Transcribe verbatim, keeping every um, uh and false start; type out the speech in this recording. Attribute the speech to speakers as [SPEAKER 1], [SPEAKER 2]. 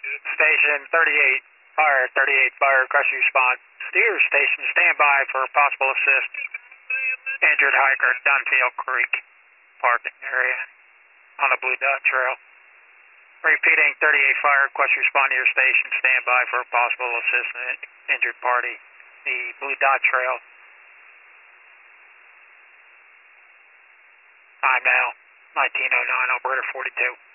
[SPEAKER 1] Station thirty-eight, fire, thirty-eight, fire, request response. Steer station, stand by for possible assist. Injured hiker, Dunfield Creek, parking area on the Blue Dot Trail. Repeating, thirty-eight, fire, request respond to your station, stand by for possible assist injured party, the Blue Dot Trail. Time now, nineteen oh nine, Alberta forty-two.